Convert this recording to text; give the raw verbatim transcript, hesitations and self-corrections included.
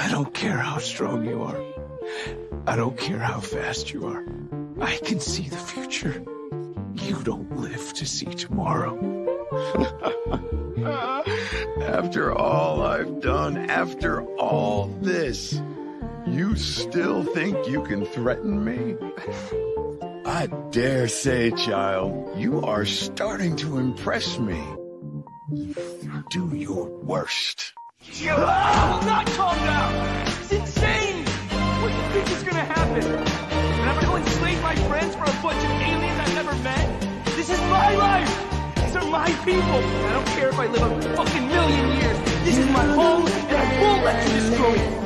I don't care how strong you are. I don't care how fast you are. I can see the future. You don't live to see tomorrow. After all I've done, after all this, you still think you can threaten me? I dare say, child, you are starting to impress me. Do your worst. I will not calm down! It's insane! What do you think is gonna happen? And I'm gonna enslave my friends for a bunch of aliens I've never met? This is my life! These are my people! I don't care if I live a fucking million years! This is my home, and I won't let you destroy it!